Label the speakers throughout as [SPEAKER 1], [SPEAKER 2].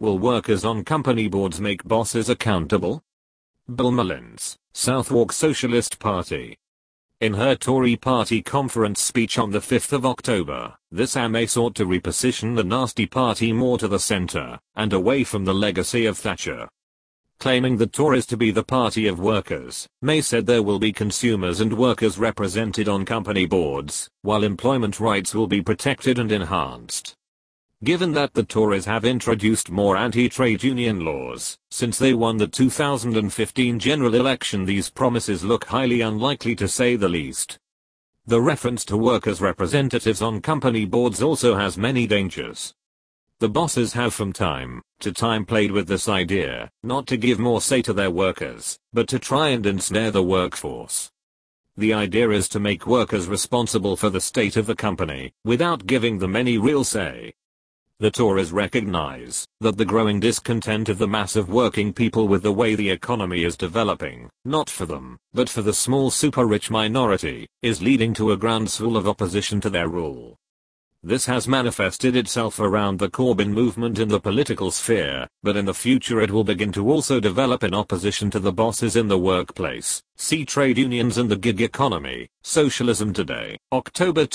[SPEAKER 1] Will workers on company boards make bosses accountable? Bill Mullins, Southwark Socialist Party. In her Tory party conference speech on the 5th of October, this MA sought to reposition the nasty party more to the centre, and away from the legacy of Thatcher. Claiming the Tories to be the party of workers, May said there will be consumers and workers represented on company boards, while employment rights will be protected and enhanced. Given that the Tories have introduced more anti-trade union laws since they won the 2015 general election, these promises look highly unlikely to say the least. The reference to workers' representatives on company boards also has many dangers. The bosses have from time to time played with this idea, not to give more say to their workers, but to try and ensnare the workforce. The idea is to make workers responsible for the state of the company, without giving them any real say. The Tories recognize that the growing discontent of the mass of working people with the way the economy is developing, not for them, but for the small super-rich minority, is leading to a groundswell of opposition to their rule. This has manifested itself around the Corbyn movement in the political sphere, but in the future it will begin to also develop in opposition to the bosses in the workplace. See Trade Unions and the Gig Economy, Socialism Today, October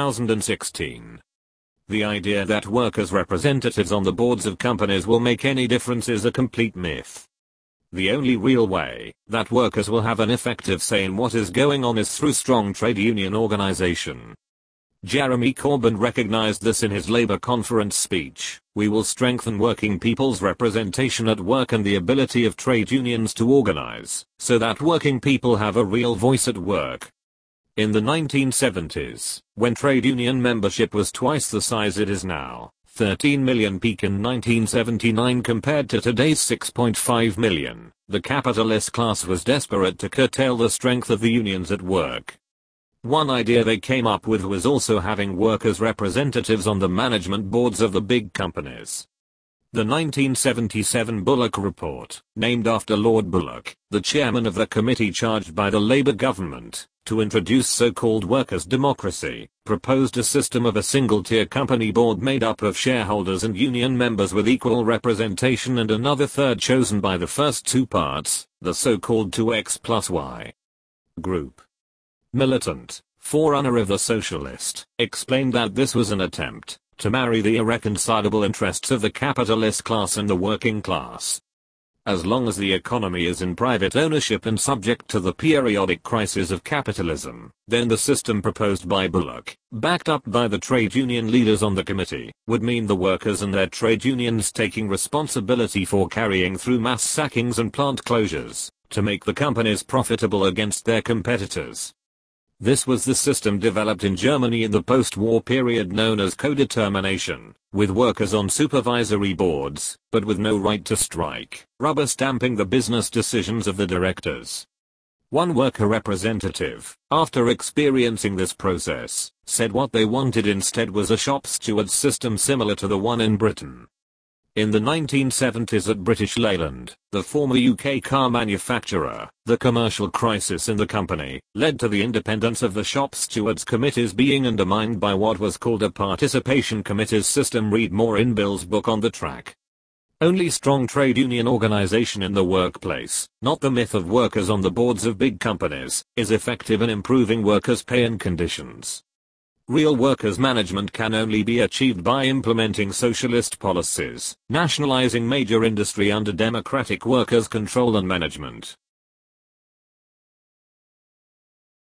[SPEAKER 1] 2016. The idea that workers' representatives on the boards of companies will make any difference is a complete myth. The only real way that workers will have an effective say in what is going on is through strong trade union organization. Jeremy Corbyn recognized this in his Labour conference speech. We will strengthen working people's representation at work and the ability of trade unions to organize, so that working people have a real voice at work. In the 1970s, when trade union membership was twice the size it is now, 13 million peak in 1979 compared to today's 6.5 million, the capitalist class was desperate to curtail the strength of the unions at work. One idea they came up with was also having workers' representatives on the management boards of the big companies. The 1977 Bullock Report, named after Lord Bullock, the chairman of the committee charged by the Labour government to introduce so-called workers' democracy, proposed a system of a single-tier company board made up of shareholders and union members with equal representation and another third chosen by the first two parts, the so-called 2x+Y group. Militant, forerunner of the socialist, explained that this was an attempt to marry the irreconcilable interests of the capitalist class and the working class. As long as the economy is in private ownership and subject to the periodic crisis of capitalism, then the system proposed by Bullock, backed up by the trade union leaders on the committee, would mean the workers and their trade unions taking responsibility for carrying through mass sackings and plant closures, to make the companies profitable against their competitors. This was the system developed in Germany in the post-war period known as codetermination, with workers on supervisory boards, but with no right to strike, rubber stamping the business decisions of the directors. One worker representative, after experiencing this process, said what they wanted instead was a shop steward system similar to the one in Britain. In the 1970s at British Leyland, the former UK car manufacturer, the commercial crisis in the company led to the independence of the shop stewards committees being undermined by what was called a participation committees system. Read more in Bill's book On the Track. Only strong trade union organization in the workplace, not the myth of workers on the boards of big companies, is effective in improving workers' pay and conditions. Real workers' management can only be achieved by implementing socialist policies, nationalizing major industry under democratic workers' control and management,